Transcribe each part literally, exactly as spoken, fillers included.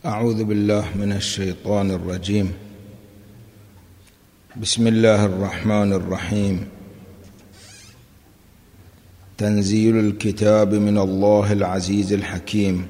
أعوذ بالله من الشيطان الرجيم. بسم الله الرحمن الرحيم. تنزيل الكتاب من الله العزيز الحكيم.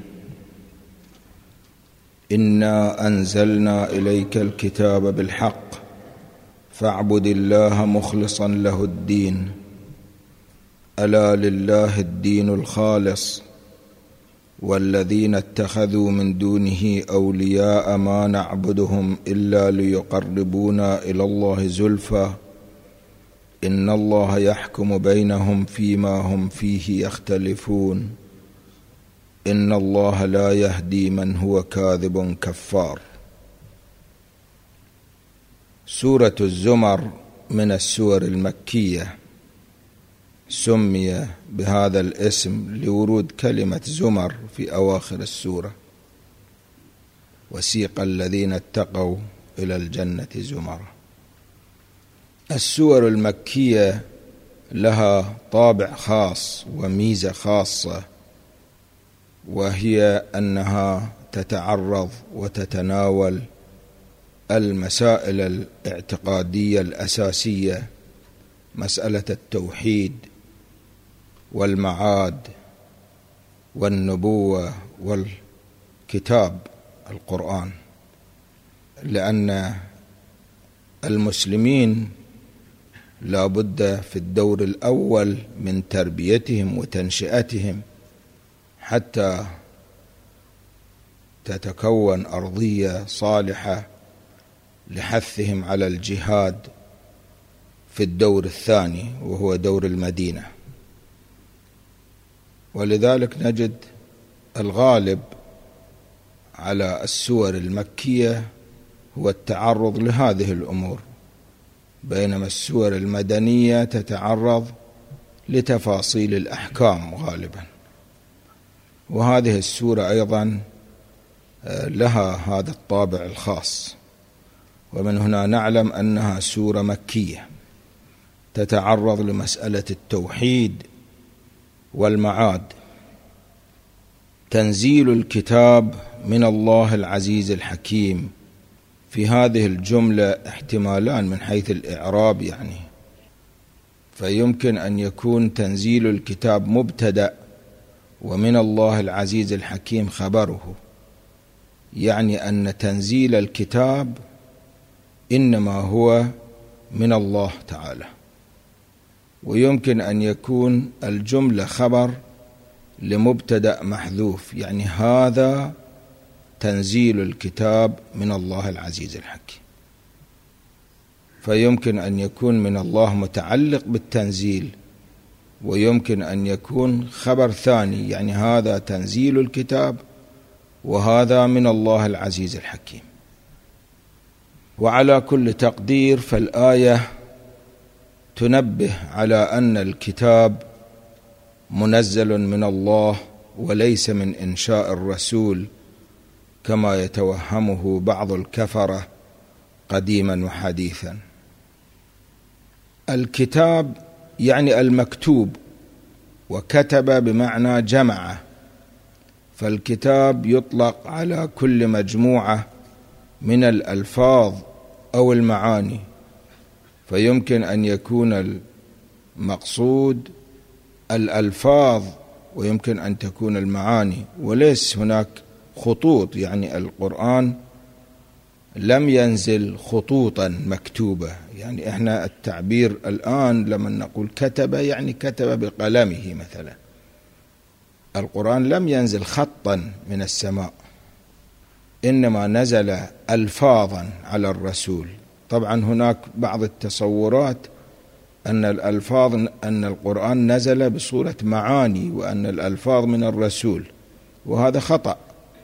إنا أنزلنا إليك الكتاب بالحق فاعبد الله مخلصا له الدين ألا لله الدين الخالص والذين اتخذوا من دونه أولياء ما نعبدهم إلا ليقربونا إلى الله زلفى إن الله يحكم بينهم فيما هم فيه يختلفون إن الله لا يهدي من هو كاذب كفار. سورة الزمر من السور المكية، سمي بهذا الاسم لورود كلمة زمر في أواخر السورة. وسيق الذين اتقوا إلى الجنة زمرا. السور المكية لها طابع خاص وميزة خاصة، وهي أنها تتعرض وتتناول المسائل الاعتقادية الأساسية، مسألة التوحيد والمعاد والنبوة والكتاب القرآن، لأن المسلمين لا بد في الدور الأول من تربيتهم وتنشئتهم حتى تتكون أرضية صالحة لحثهم على الجهاد في الدور الثاني وهو دور المدينة. ولذلك نجد الغالب على السور المكية هو التعرض لهذه الأمور، بينما السور المدنية تتعرض لتفاصيل الأحكام غالبا. وهذه السورة أيضا لها هذا الطابع الخاص، ومن هنا نعلم أنها سورة مكية تتعرض لمسألة التوحيد والمعاد. تنزيل الكتاب من الله العزيز الحكيم، في هذه الجملة احتمالان من حيث الإعراب، يعني فيمكن أن يكون تنزيل الكتاب مبتدأ ومن الله العزيز الحكيم خبره، يعني أن تنزيل الكتاب إنما هو من الله تعالى. ويمكن أن يكون الجملة خبر لمبتدأ محذوف، يعني هذا تنزيل الكتاب من الله العزيز الحكيم، فيمكن أن يكون من الله متعلق بالتنزيل، ويمكن أن يكون خبر ثاني، يعني هذا تنزيل الكتاب وهذا من الله العزيز الحكيم. وعلى كل تقدير فالآية تنبه على أن الكتاب منزل من الله وليس من إنشاء الرسول كما يتوهمه بعض الكفرة قديما وحديثا. الكتاب يعني المكتوب، وكتب بمعنى جمع، فالكتاب يطلق على كل مجموعة من الألفاظ أو المعاني، فيمكن أن يكون المقصود الألفاظ ويمكن أن تكون المعاني، وليس هناك خطوط، يعني القرآن لم ينزل خطوطا مكتوبة. يعني إحنا التعبير الآن لما نقول كتب يعني كتب بقلمه مثلا. القرآن لم ينزل خطا من السماء، إنما نزل ألفاظا على الرسول. طبعا هناك بعض التصورات أن الألفاظ أن القرآن نزل بصورة معاني وأن الألفاظ من الرسول، وهذا خطأ.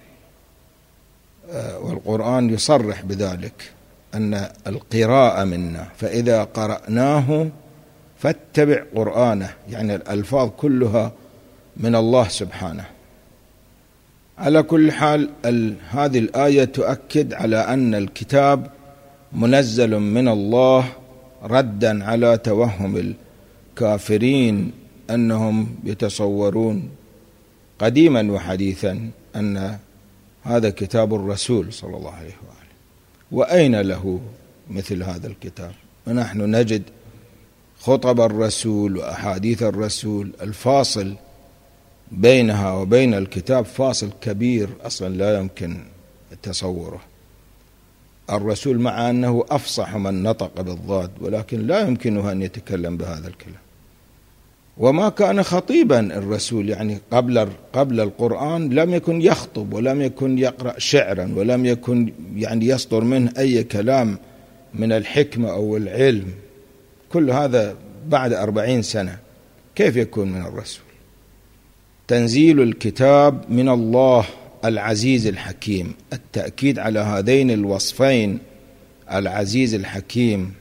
والقرآن يصرح بذلك أن القراءة منا، فإذا قرأناه فاتبع قرآنه، يعني الألفاظ كلها من الله سبحانه. على كل حال هذه الآية تؤكد على أن الكتاب منزل من الله، ردا على توهم الكافرين أنهم يتصورون قديما وحديثا أن هذا كتاب الرسول صلى الله عليه وآله، وأين له مثل هذا الكتاب؟ ونحن نجد خطب الرسول وأحاديث الرسول الفاصل بينها وبين الكتاب فاصل كبير أصلا لا يمكن تصوره. الرسول مع أنه أفصح من نطق بالضاد، ولكن لا يمكنه أن يتكلم بهذا الكلام. وما كان خطيبا الرسول، يعني قبل قبل القرآن لم يكن يخطب، ولم يكن يقرأ شعرا، ولم يكن يعني يصدر منه أي كلام من الحكمة أو العلم. كل هذا بعد أربعين سنة، كيف يكون من الرسول؟ تنزيل الكتاب من الله العزيز الحكيم، التأكيد على هذين الوصفين العزيز الحكيم،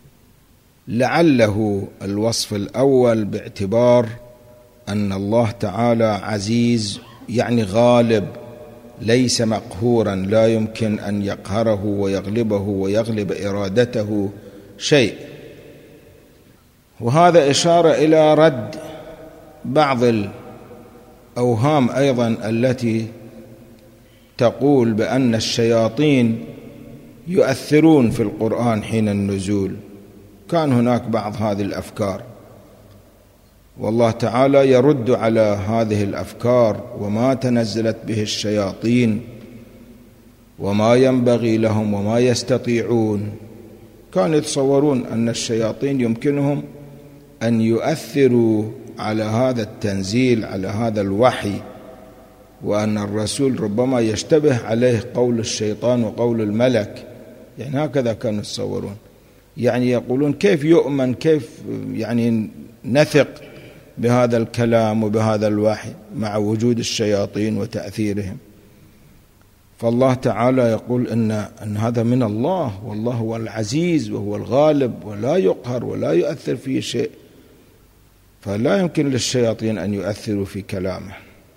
لعله الوصف الأول باعتبار أن الله تعالى عزيز يعني غالب، ليس مقهورا، لا يمكن أن يقهره ويغلبه ويغلب إرادته شيء. وهذا إشارة إلى رد بعض الأوهام أيضا التي تقول بأن الشياطين يؤثرون في القرآن حين النزول. كان هناك بعض هذه الأفكار، والله تعالى يرد على هذه الأفكار وما تنزلت به الشياطين وما ينبغي لهم وما يستطيعون. كانوا يتصورون أن الشياطين يمكنهم أن يؤثروا على هذا التنزيل، على هذا الوحي، وأن الرسول ربما يشتبه عليه قول الشيطان وقول الملك. يعني هكذا كانوا يتصورون، يعني يقولون كيف يؤمن، كيف يعني نثق بهذا الكلام وبهذا الوحي مع وجود الشياطين وتأثيرهم. فالله تعالى يقول إن, أن هذا من الله، والله هو العزيز وهو الغالب ولا يقهر ولا يؤثر فيه شيء، فلا يمكن للشياطين أن يؤثروا في كلامه.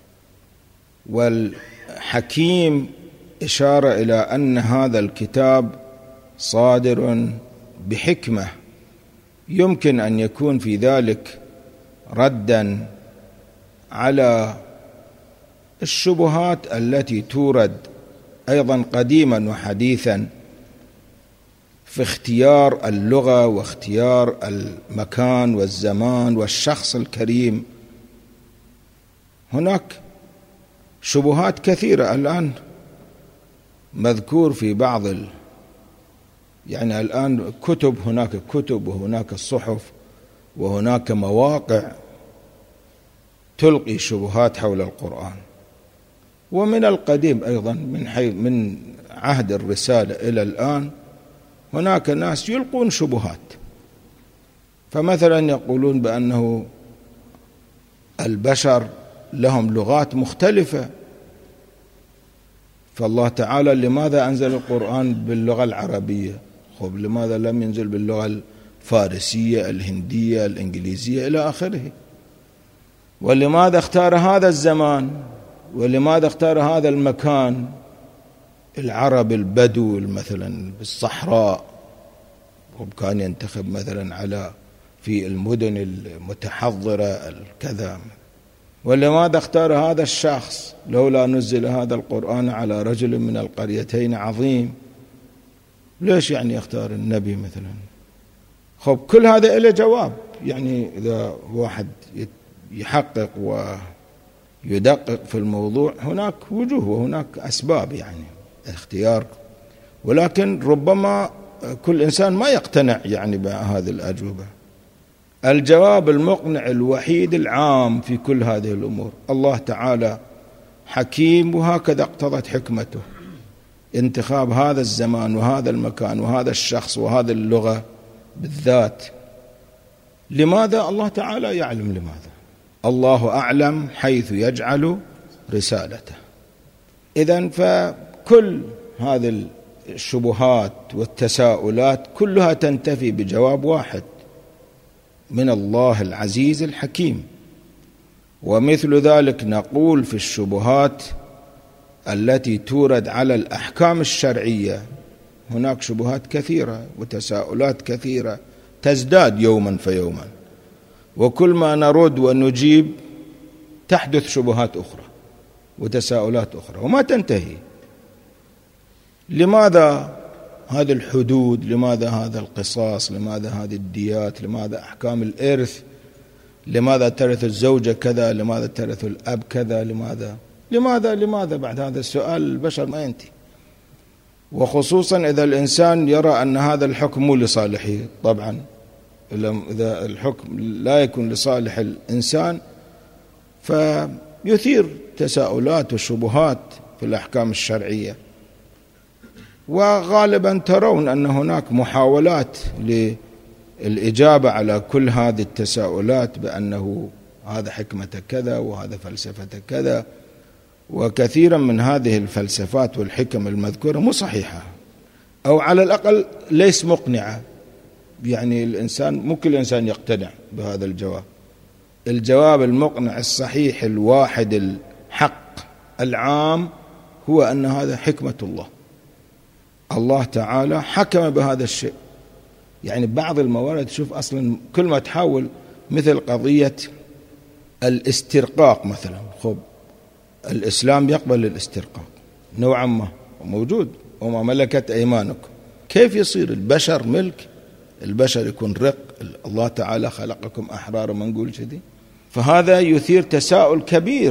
والحكيم إشارة إلى أن هذا الكتاب صادر بحكمة، يمكن أن يكون في ذلك ردا على الشبهات التي تورد أيضا قديما وحديثا في اختيار اللغة واختيار المكان والزمان والشخص الكريم. هناك شبهات كثيرة الآن مذكور في بعض ال... يعني الآن كتب، هناك كتب وهناك الصحف وهناك مواقع تلقي شبهات حول القرآن. ومن القديم أيضا من حي... من عهد الرسالة إلى الآن هناك ناس يلقون شبهات. فمثلا يقولون بأنه البشر لهم لغات مختلفة، فالله تعالى لماذا أنزل القرآن باللغة العربية؟ خب لماذا لم ينزل باللغة الفارسية، الهندية، الإنجليزية إلى آخره؟ ولماذا اختار هذا الزمان؟ ولماذا اختار هذا المكان؟ العرب البدو مثلا بالصحراء، وكان ينتخب مثلا على في المدن المتحضرة الكذا. ولماذا اختار هذا الشخص؟ لولا نزل هذا القرآن على رجل من القريتين عظيم. ليش يعني يختار النبي مثلا؟ خب كل هذا إله جواب. يعني إذا واحد يحقق ويدقق في الموضوع هناك وجوه وهناك أسباب يعني اختيار، ولكن ربما كل إنسان ما يقتنع يعني بهذه الأجوبة. الجواب المقنع الوحيد العام في كل هذه الأمور، الله تعالى حكيم وهكذا اقتضت حكمته انتخاب هذا الزمان وهذا المكان وهذا الشخص وهذه اللغة بالذات. لماذا؟ الله تعالى يعلم لماذا، الله أعلم حيث يجعل رسالته. إذن فكل هذه الشبهات والتساؤلات كلها تنتفي بجواب واحد من الله العزيز الحكيم. ومثل ذلك نقول في الشبهات التي تورد على الأحكام الشرعية، هناك شبهات كثيرة وتساؤلات كثيرة تزداد يوما فيوما، وكل ما نرد ونجيب تحدث شبهات أخرى وتساؤلات أخرى وما تنتهي. لماذا هذه الحدود؟ لماذا هذا القصاص؟ لماذا هذه الديات؟ لماذا أحكام الإرث؟ لماذا ترث الزوجة كذا؟ لماذا ترث الأب كذا؟ لماذا لماذا لماذا بعد هذا السؤال البشر ما ينتهي، وخصوصا إذا الإنسان يرى أن هذا الحكم مو لصالحه. طبعا إذا الحكم لا يكون لصالح الإنسان فيثير تساؤلات وشبهات في الأحكام الشرعية. وغالبا ترون أن هناك محاولات للإجابة على كل هذه التساؤلات بأنه هذا حكمة كذا وهذا فلسفة كذا، وكثيرا من هذه الفلسفات والحكم المذكورة مو صحيحة، أو على الأقل ليس مقنعة. يعني الإنسان مو كل إنسان يقتنع بهذا الجواب. الجواب المقنع الصحيح الواحد الحق العام هو أن هذا حكمة الله، الله تعالى حكم بهذا الشيء. يعني بعض الموارد شوف أصلا كل ما تحاول، مثل قضية الاسترقاق مثلا، خب الإسلام يقبل الاسترقاق نوعا ما موجود، وما ملكت أيمانكم. كيف يصير البشر ملك؟ البشر يكون رق؟ الله تعالى خلقكم أحرار، ما نقول كذي. فهذا يثير تساؤل كبير،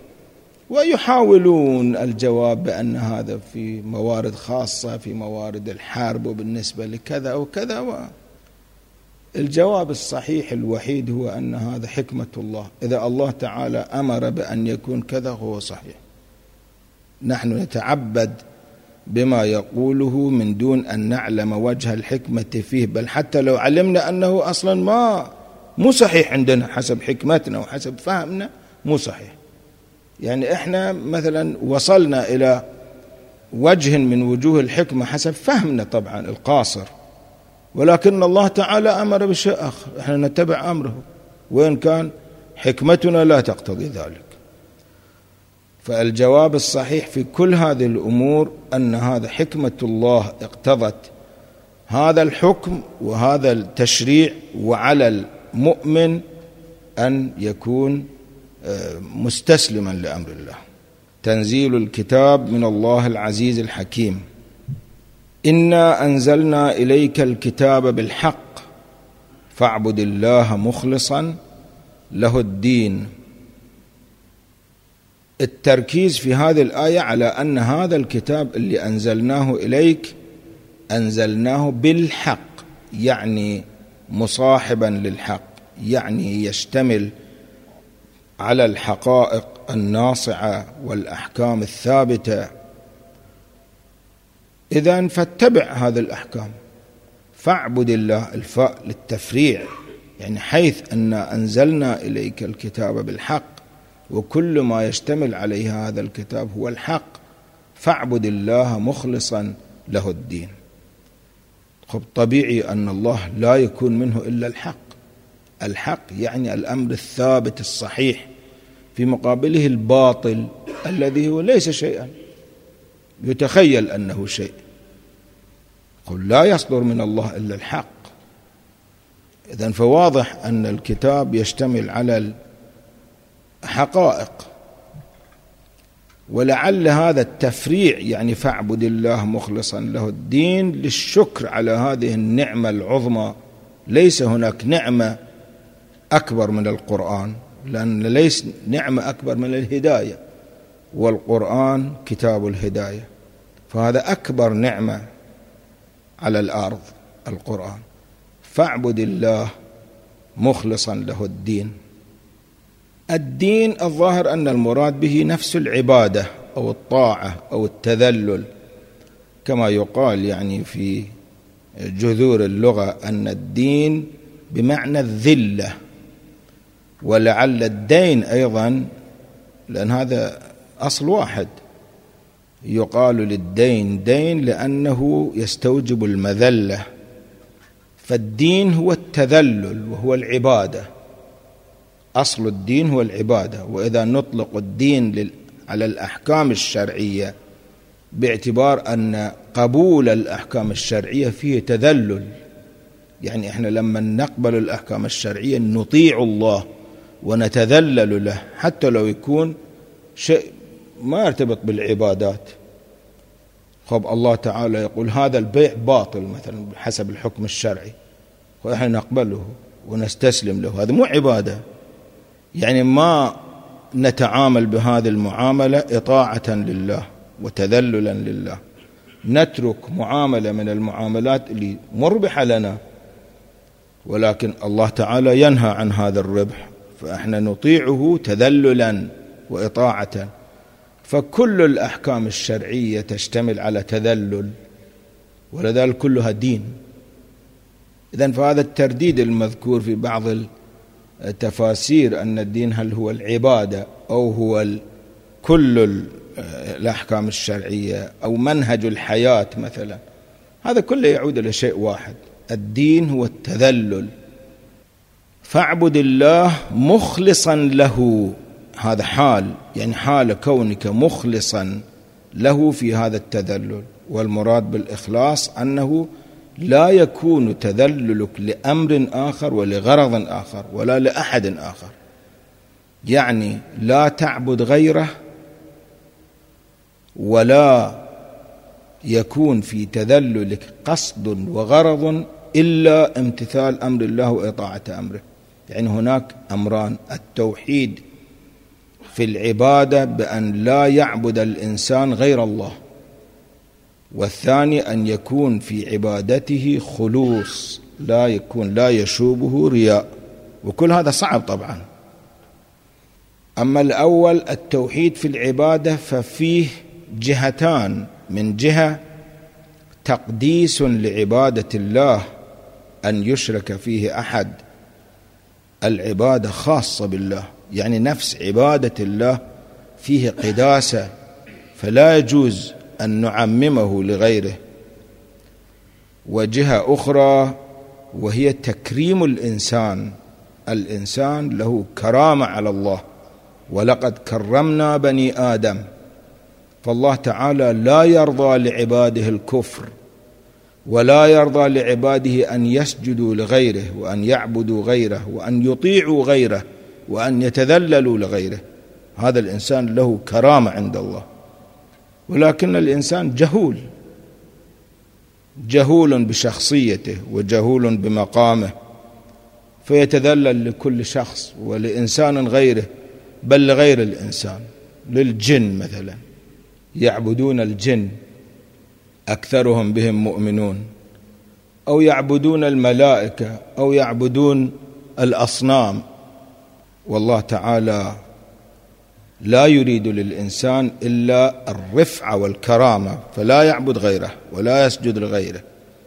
ويحاولون الجواب بأن هذا في موارد خاصة، في موارد الحرب، وبالنسبة لكذا وكذا. الجواب الصحيح الوحيد هو أن هذا حكمة الله. إذا الله تعالى أمر بأن يكون كذا هو صحيح، نحن نتعبد بما يقوله من دون أن نعلم وجه الحكمة فيه، بل حتى لو علمنا أنه أصلا ما مو صحيح عندنا حسب حكمتنا وحسب فهمنا مو صحيح. يعني إحنا مثلا وصلنا إلى وجه من وجوه الحكمة حسب فهمنا طبعا القاصر، ولكن الله تعالى أمر بشيء آخر، إحنا نتبع أمره وإن كان حكمتنا لا تقتضي ذلك. فالجواب الصحيح في كل هذه الأمور أن هذا حكمة الله اقتضت هذا الحكم وهذا التشريع، وعلى المؤمن أن يكون مستسلما لأمر الله. تنزيل الكتاب من الله العزيز الحكيم. إنا أنزلنا إليك الكتاب بالحق فاعبد الله مخلصا له الدين. التركيز في هذه الآية على أن هذا الكتاب اللي أنزلناه إليك أنزلناه بالحق، يعني مصاحبا للحق، يعني يشتمل على الحقائق الناصعة والأحكام الثابتة. إذن فاتبع هذه الأحكام. فاعبد الله، الفاء للتفريع، يعني حيث أن أنزلنا إليك الكتاب بالحق، وكل ما يشتمل عليه هذا الكتاب هو الحق، فاعبد الله مخلصا له الدين. خب طبيعي أن الله لا يكون منه إلا الحق. الحق يعني الأمر الثابت الصحيح، في مقابله الباطل الذي هو ليس شيئا، يتخيل أنه شيء. قل لا يصدر من الله إلا الحق. إذن فواضح أن الكتاب يشتمل على الحقائق، ولعل هذا التفريع يعني فاعبد الله مخلصا له الدين للشكر على هذه النعمة العظمى. ليس هناك نعمة أكبر من القرآن، لأن ليس نعمة أكبر من الهداية، والقرآن كتاب الهداية، فهذا أكبر نعمة على الأرض القرآن. فاعبد الله مخلصا له الدين. الدين الظاهر أن المراد به نفس العبادة أو الطاعة أو التذلل، كما يقال يعني في جذور اللغة أن الدين بمعنى الذلة، ولعل الدين أيضا، لأن هذا أصل واحد، يقال للدين دين لأنه يستوجب المذلة. فالدين هو التذلل وهو العبادة، أصل الدين هو العبادة. وإذا نطلق الدين على الأحكام الشرعية باعتبار أن قبول الأحكام الشرعية فيه تذلل، يعني إحنا لما نقبل الأحكام الشرعية نطيع الله ونتذلل له، حتى لو يكون شيء ما يرتبط بالعبادات. خب الله تعالى يقول هذا البيع باطل مثلا بحسب الحكم الشرعي، ونحن نقبله ونستسلم له، هذا مو عبادة. يعني ما نتعامل بهذه المعاملة إطاعة لله وتذللا لله، نترك معاملة من المعاملات اللي مربحة لنا، ولكن الله تعالى ينهى عن هذا الربح، فإحنا نطيعه تذللا وإطاعة. فكل الأحكام الشرعية تشتمل على تذلل، ولذلك كلها دين. إذن فهذا الترديد المذكور في بعض التفاسير أن الدين هل هو العبادة أو هو كل الأحكام الشرعية أو منهج الحياة مثلا، هذا كله يعود إلى شيء واحد، الدين هو التذلل. فاعبد الله مخلصا له، هذا حال، يعني حال كونك مخلصا له في هذا التذلل. والمراد بالإخلاص أنه لا يكون تذللك لأمر آخر ولغرض آخر ولا لأحد آخر، يعني لا تعبد غيره ولا يكون في تذللك قصد وغرض إلا امتثال أمر الله وإطاعة أمره. يعني هناك أمران: التوحيد في العبادة بأن لا يعبد الإنسان غير الله، والثاني أن يكون في عبادته خلوص، لا يكون لا يشوبه رياء، وكل هذا صعب طبعا. أما الأول التوحيد في العبادة ففيه جهتان: من جهة تقديس لعبادة الله، أن يشرك فيه أحد، العبادة خاصة بالله، يعني نفس عبادة الله فيه قداسة، فلا يجوز أن نعممه لغيره. وجهة أخرى وهي تكريم الإنسان، الإنسان له كرامة على الله، ولقد كرمنا بني آدم، فالله تعالى لا يرضى لعباده الكفر، ولا يرضى لعباده أن يسجدوا لغيره وأن يعبدوا غيره وأن يطيعوا غيره وأن يتذللوا لغيره. هذا الإنسان له كرامة عند الله، ولكن الإنسان جهول، جهول بشخصيته وجهول بمقامه، فيتذلل لكل شخص ولإنسان غيره، بل لغير الإنسان، للجن مثلا، يعبدون الجن أكثرهم بهم مؤمنون، أو يعبدون الملائكة، أو يعبدون الأصنام. والله تعالى لا يريد للإنسان إلا الرفعة والكرامة، فلا يعبد غيره ولا يسجد لغيره.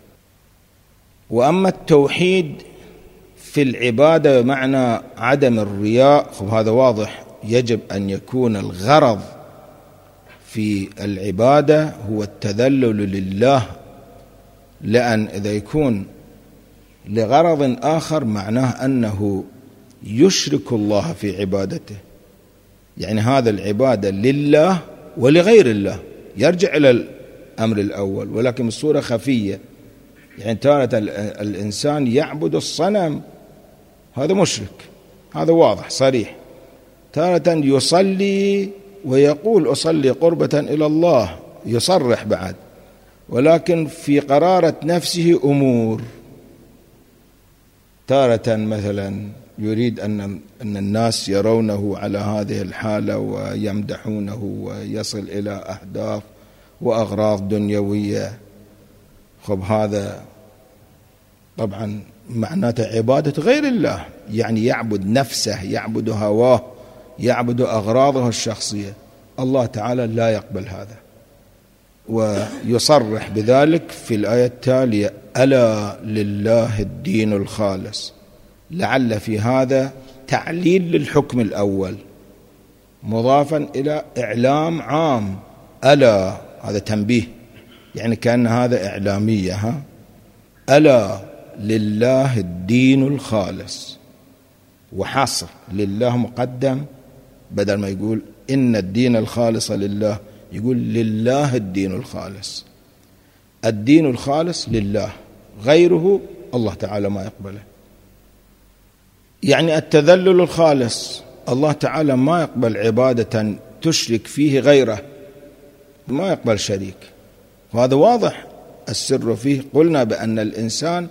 وأما التوحيد في العبادة بمعنى عدم الرياء، هذا واضح، يجب أن يكون الغرض في العبادة هو التذلل لله، لأن إذا يكون لغرض آخر معناه أنه يشرك الله في عبادته، يعني هذا العبادة لله ولغير الله، يرجع إلى الأمر الأول ولكن بصورة خفية. يعني تارة الإنسان يعبد الصنم، هذا مشرك، هذا واضح صريح. تارة يصلي ويقول أصلي قربة إلى الله، يصرح بعد، ولكن في قرارة نفسه أمور. تارة مثلا يريد أن أن الناس يرونه على هذه الحالة ويمدحونه ويصل إلى أهداف وأغراض دنيوية. خب هذا طبعا معناته عبادة غير الله، يعني يعبد نفسه، يعبد هواه، يعبد أغراضه الشخصية. الله تعالى لا يقبل هذا، ويصرح بذلك في الآية التالية: ألا لله الدين الخالص. لعل في هذا تعليل للحكم الأول مضافا إلى إعلام عام. ألا، هذا تنبيه، يعني كأن هذا إعلامية، ها؟ ألا لله الدين الخالص، وحصر لله مقدم، بدل ما يقول إن الدين الخالص لله، يقول لله الدين الخالص. الدين الخالص لله، غيره الله تعالى ما يقبله. يعني التذلل الخالص، الله تعالى ما يقبل عبادة تشرك فيه غيره، ما يقبل شريك. وهذا واضح السر فيه. قلنا بأن الإنسان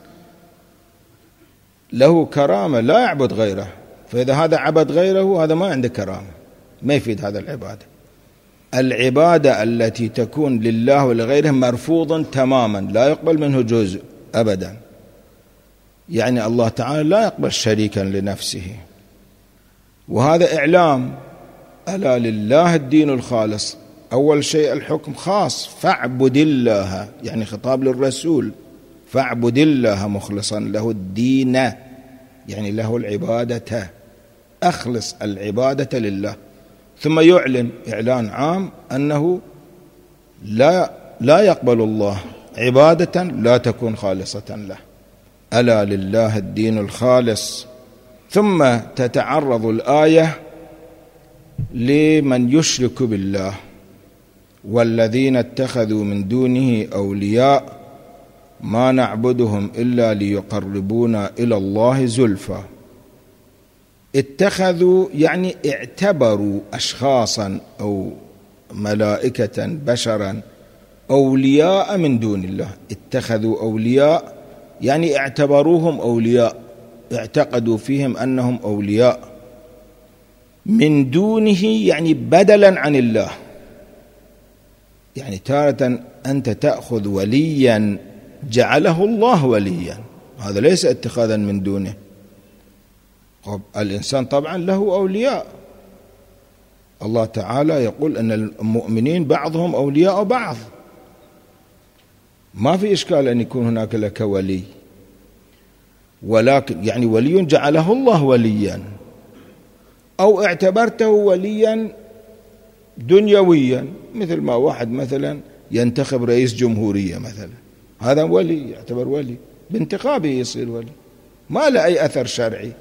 له كرامة لا يعبد غيره، فإذا هذا عبد غيره هذا ما عنده كرامة، ما يفيد هذا العبادة. العبادة التي تكون لله ولغيره مرفوض تماما، لا يقبل منه جزء أبدا. يعني الله تعالى لا يقبل شريكا لنفسه، وهذا إعلام ألا لله الدين الخالص. أول شيء الحكم خاص، فاعبد الله، يعني خطاب للرسول، فاعبد الله مخلصا له الدين، يعني له العبادة، أخلص العبادة لله. ثم يعلن إعلان عام أنه لا لا يقبل الله عبادة لا تكون خالصة له، ألا لله الدين الخالص. ثم تتعرض الآية لمن يشرك بالله، والذين اتخذوا من دونه أولياء ما نعبدهم إلا ليقربونا إلى الله زلفى. اتخذوا يعني اعتبروا أشخاصا أو ملائكة بشرا أولياء من دون الله. اتخذوا أولياء يعني اعتبروهم أولياء، اعتقدوا فيهم أنهم أولياء من دونه، يعني بدلا عن الله. يعني تارة أنت تأخذ وليا جعله الله وليا، هذا ليس اتخاذا من دونه. الإنسان طبعا له أولياء، الله تعالى يقول أن المؤمنين بعضهم أولياء بعض، ما في إشكال أن يكون هناك لك ولي، ولكن يعني ولي جعله الله وليا، أو اعتبرته وليا دنيويا، مثل ما واحد مثلا ينتخب رئيس جمهورية مثلا، هذا ولي، يعتبر ولي بانتخابه يصير ولي، ما له أي أثر شرعي.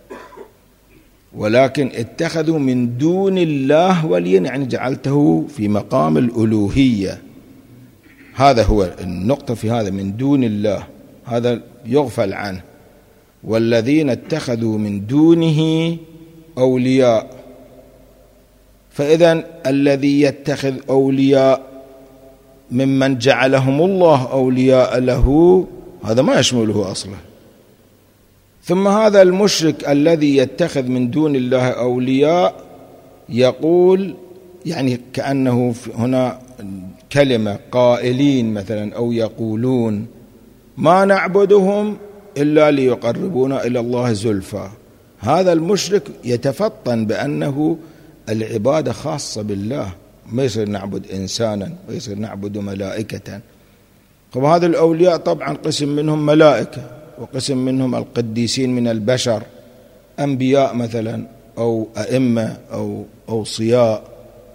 ولكن اتخذوا من دون الله وليا، يعني جعلته في مقام الألوهية. هذا هو النقطة في هذا، من دون الله، هذا يغفل عنه. والذين اتخذوا من دونه أولياء، فإذا الذي يتخذ أولياء ممن جعلهم الله أولياء له، هذا ما يشمله أصلا. ثم هذا المشرك الذي يتخذ من دون الله أولياء يقول، يعني كأنه هنا كلمة قائلين مثلا أو يقولون ما نعبدهم إلا ليقربونا إلى الله زلفى. هذا المشرك يتفطن بأنه العبادة خاصة بالله، ما يصير نعبد إنسانا، ما يصير نعبد ملائكة. وهذا الأولياء طبعا قسم منهم ملائكة، وقسم منهم القديسين من البشر، أنبياء مثلا أو أئمة أو أوصياء،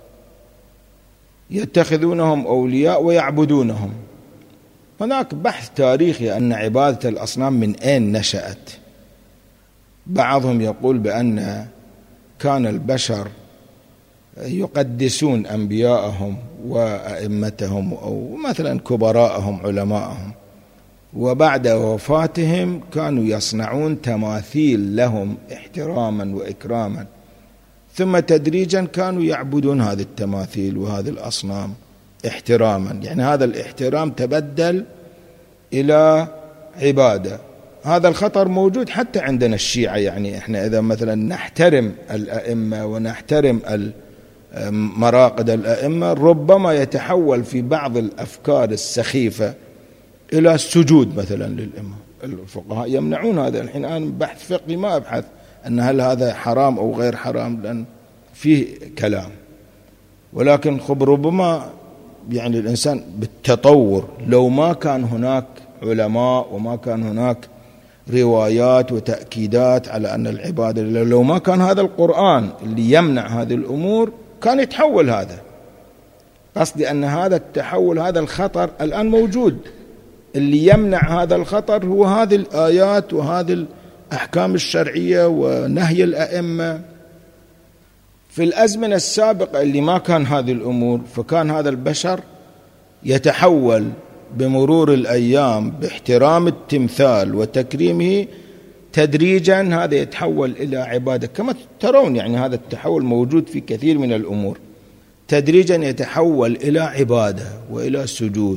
يتخذونهم أولياء ويعبدونهم. هناك بحث تاريخي أن عبادة الأصنام من أين نشأت. بعضهم يقول بأن كان البشر يقدسون أنبياءهم وأئمتهم أو مثلا كبراءهم علماءهم، وبعد وفاتهم كانوا يصنعون تماثيل لهم احتراما وإكراما، ثم تدريجا كانوا يعبدون هذه التماثيل وهذه الأصنام احتراما، يعني هذا الاحترام تبدل إلى عبادة. هذا الخطر موجود حتى عندنا الشيعة، يعني احنا إذا مثلا نحترم الأئمة ونحترم مراقد الأئمة، ربما يتحول في بعض الأفكار السخيفة إلى السجود مثلا للأئمة. الفقهاء يمنعون هذا. الحين أنا بحث فقهي ما أبحث أن هل هذا حرام أو غير حرام، لأن فيه كلام، ولكن خب ربما يعني الإنسان بالتطور، لو ما كان هناك علماء وما كان هناك روايات وتأكيدات على أن العبادة، لو ما كان هذا القرآن اللي يمنع هذه الأمور كان يتحول هذا. قصدي أن هذا التحول، هذا الخطر الآن موجود. اللي يمنع هذا الخطر هو هذه الآيات وهذه الأحكام الشرعية ونهي الأئمة. في الأزمنة السابقة اللي ما كان هذه الأمور، فكان هذا البشر يتحول بمرور الأيام باحترام التمثال وتكريمه، تدريجا هذا يتحول إلى عبادة. كما ترون يعني هذا التحول موجود في كثير من الأمور، تدريجا يتحول إلى عبادة وإلى سجود.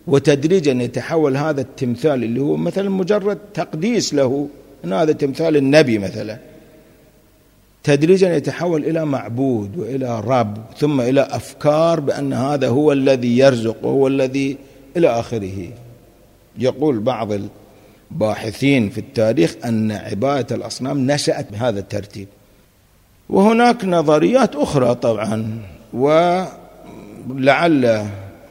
وتدريجا يتحول هذا التمثال اللي هو مثلا مجرد تقديس له، أن هذا تمثال النبي مثلا، تدريجا يتحول إلى معبود وإلى رب، ثم إلى أفكار بأن هذا هو الذي يرزق وهو الذي إلى آخره. يقول بعض الباحثين في التاريخ أن عبادة الأصنام نشأت بهذا الترتيب. وهناك نظريات أخرى طبعا، ولعل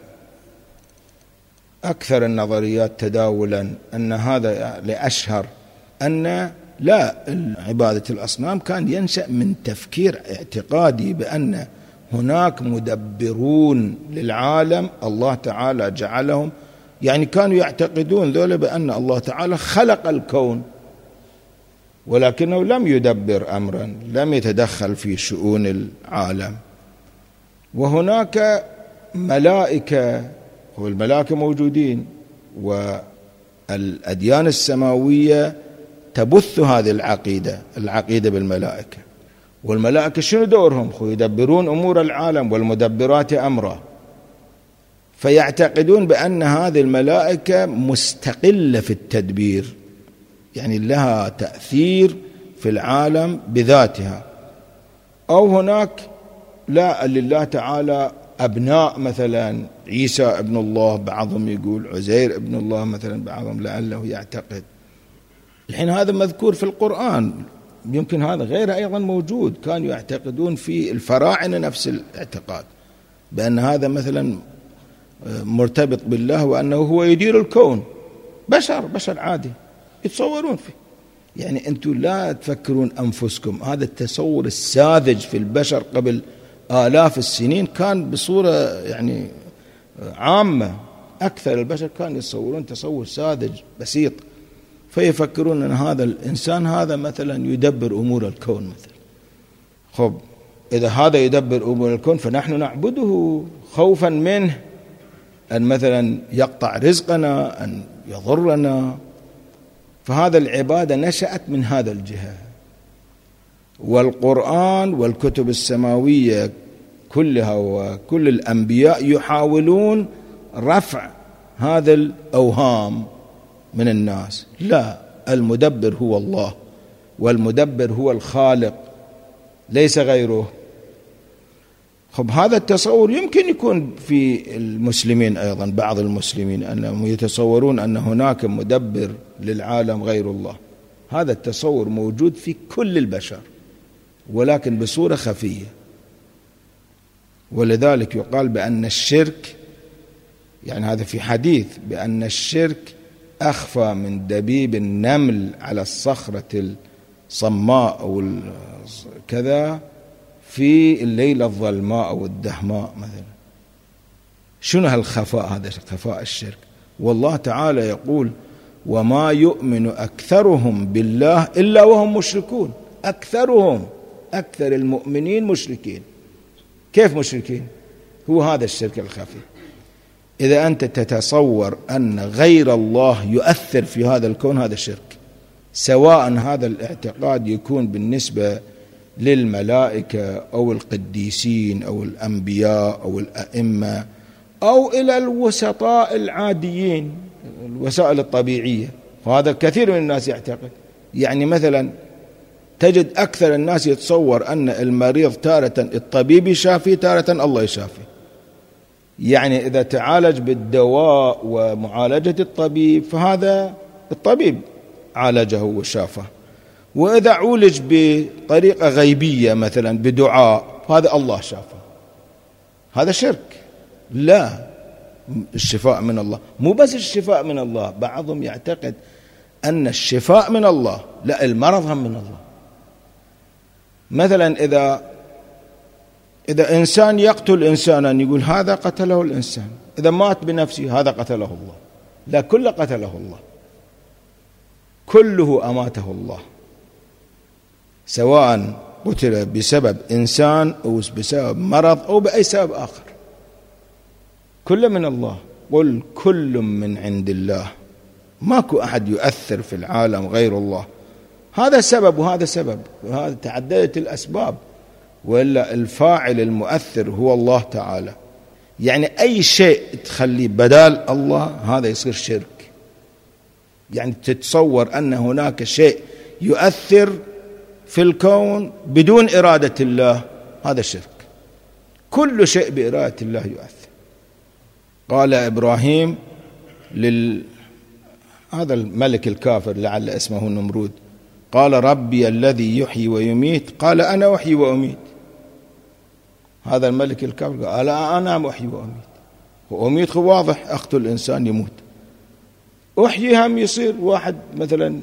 أكثر النظريات تداولا أن هذا لأشهر، أن لا، عبادة الأصنام كان ينشأ من تفكير اعتقادي بأن هناك مدبرون للعالم الله تعالى جعلهم، يعني كانوا يعتقدون ذولا بأن الله تعالى خلق الكون ولكنه لم يدبر أمرا، لم يتدخل في شؤون العالم. وهناك ملائكة، والملائكة موجودين، والأديان السماوية تبث هذه العقيدة العقيدة بالملائكة. والملائكة شنو دورهم؟ يدبرون أمور العالم والمدبرات أمره، فيعتقدون بأن هذه الملائكة مستقلة في التدبير، يعني لها تأثير في العالم بذاتها. أو هناك لا، لله تعالى أبناء، مثلا عيسى ابن الله، بعضهم يقول عزير ابن الله مثلا، بعضهم لعله يعتقد. الحين هذا مذكور في القرآن، يمكن هذا غير أيضا موجود. كانوا يعتقدون في الفراعنة نفس الاعتقاد بأن هذا مثلا مرتبط بالله، وأنه هو يدير الكون، بشر بشر عادي يتصورون فيه. يعني أنتم لا تفكرون أنفسكم، هذا التصور الساذج في البشر قبل آلاف السنين كان بصورة يعني عامة. أكثر البشر كانوا يتصورون تصور ساذج بسيط، فيفكرون أن هذا الإنسان هذا مثلا يدبر أمور الكون مثلا. خب إذا هذا يدبر أمور الكون فنحن نعبده خوفا منه أن مثلا يقطع رزقنا، أن يضرنا. فهذا العبادة نشأت من هذا الجهة. والقرآن والكتب السماوية كلها وكل الأنبياء يحاولون رفع هذا الأوهام من الناس. لا، المدبر هو الله، والمدبر هو الخالق ليس غيره. خب هذا التصور يمكن يكون في المسلمين أيضا، بعض المسلمين أنهم يتصورون أن هناك مدبر للعالم غير الله. هذا التصور موجود في كل البشر ولكن بصورة خفية. ولذلك يقال بأن الشرك، يعني هذا في حديث، بأن الشرك أخفى من دبيب النمل على الصخرة الصماء أو كذا في الليلة الظلماء أو الدهماء مثلا. شنو هالخفاء؟ هذا خفاء الشرك. والله تعالى يقول وما يؤمن أكثرهم بالله إلا وهم مشركون. أكثرهم، أكثر المؤمنين مشركين. كيف مشركين؟ هو هذا الشرك الخفي. إذا أنت تتصور أن غير الله يؤثر في هذا الكون، هذا شرك، سواء هذا الاعتقاد يكون بالنسبة للملائكة أو القديسين أو الأنبياء أو الأئمة أو إلى الوسطاء العاديين، الوسائل الطبيعية. وهذا كثير من الناس يعتقد. يعني مثلا تجد أكثر الناس يتصور أن المريض تارة الطبيب يشافي، تارة الله يشافي. يعني إذا تعالج بالدواء ومعالجة الطبيب فهذا الطبيب عالجه وشافه، وإذا عولج بطريقة غيبية مثلا بدعاء فهذا الله شافه. هذا شرك. لا، الشفاء من الله. مو بس الشفاء من الله، بعضهم يعتقد أن الشفاء من الله، لا، المرض هم من الله. مثلا إذا إذا إنسان يقتل إنسانا يقول هذا قتله الإنسان، إذا مات بنفسه هذا قتله الله. لا، كله قتله الله، كله أماته الله، سواء قتل بسبب إنسان أو بسبب مرض أو بأي سبب آخر، كله من الله. قل كل من عند الله، ماكو أحد يؤثر في العالم غير الله. هذا سبب وهذا سبب، وهذا تعددت الأسباب، وإلا الفاعل المؤثر هو الله تعالى. يعني أي شيء تخليه بدال الله هذا يصير شرك. يعني تتصور أن هناك شيء يؤثر في الكون بدون إرادة الله، هذا شرك. كل شيء بإرادة الله يؤثر. قال إبراهيم لل هذا الملك الكافر لعل اسمه النمرود، قال ربي الذي يحيي ويميت، قال أنا أحيي وأميت. هذا الملك الكافر قال أنا أحيي وأميت، وأميت واضح أقتل الإنسان يموت. أحيي هم يصير واحد مثلا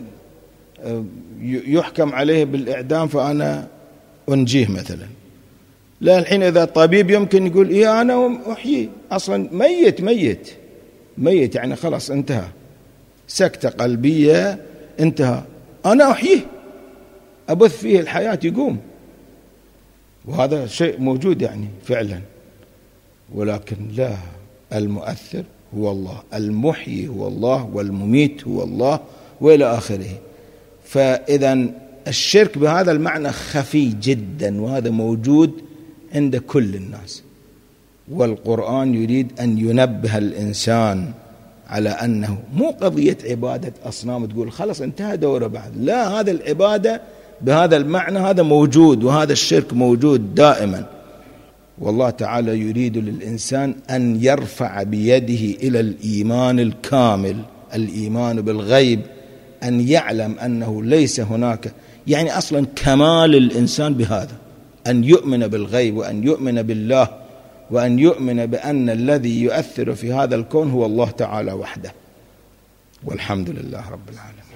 يحكم عليه بالإعدام فأنا أنجيه مثلا. لا الحين إذا طبيب يمكن يقول إيه أنا أحيي، أصلا ميت ميت ميت يعني خلاص انتهى، سكتة قلبية انتهى، أنا أحييه أبث فيه الحياة يقوم، وهذا شيء موجود يعني فعلا. ولكن لا، المؤثر هو الله، المحيي هو الله، والمميت هو الله، وإلى آخره. فإذا الشرك بهذا المعنى خفي جدا، وهذا موجود عند كل الناس. والقرآن يريد أن ينبه الإنسان على أنه مو قضية عبادة أصنام تقول خلاص انتهى دوره بعد، لا، هذا العبادة بهذا المعنى هذا موجود، وهذا الشرك موجود دائما. والله تعالى يريد للإنسان أن يرفع بيده إلى الإيمان الكامل، الإيمان بالغيب، أن يعلم أنه ليس هناك، يعني أصلا كمال الإنسان بهذا، أن يؤمن بالغيب، وأن يؤمن بالله، وأن يؤمن بأن الذي يؤثر في هذا الكون هو الله تعالى وحده. والحمد لله رب العالمين.